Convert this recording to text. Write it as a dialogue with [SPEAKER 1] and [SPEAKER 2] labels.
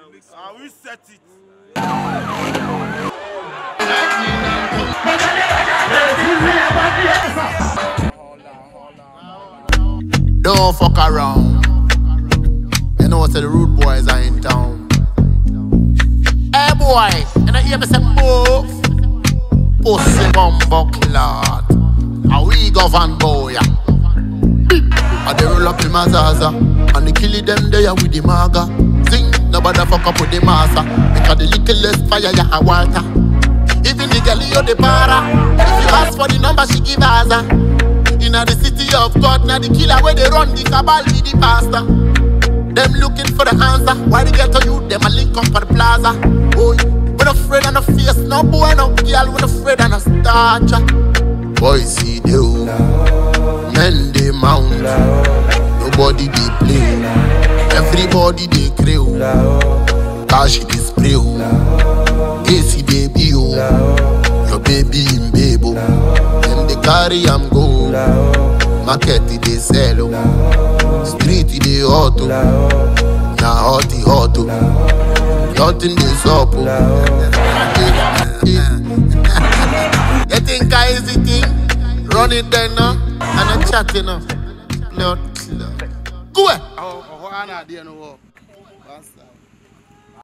[SPEAKER 1] We set it.
[SPEAKER 2] Don't fuck around. You know what the rude boys are in town. Hey boy, and I hear me say move. Pussy bumbo clot. How we govern boy? I they roll up in my Zaza, and they kill them there with the maga. Sing, nobody fuck up with the massa, because the littlest fire ya a water. Even the girl you the para. If you ask for the number, she give us a. In the city of God, now the killer where they run the cabal with the pastor. Them looking for the answer. Why they get to you? Them a link up for the plaza. Boy, we're not afraid of no face, no boy, no girl. We're not afraid of no stature. Boys see you, men they mount. Nobody they play, everybody they crew. Cash they spray, AC baby oh, your baby in baby. Them they carry am go, market they sell, street they auto, na auto, nothing they sup. You think I easy thing? Run it then now, and I'm chatting now. Blood killer. Go away.
[SPEAKER 1] Oh, I don't know.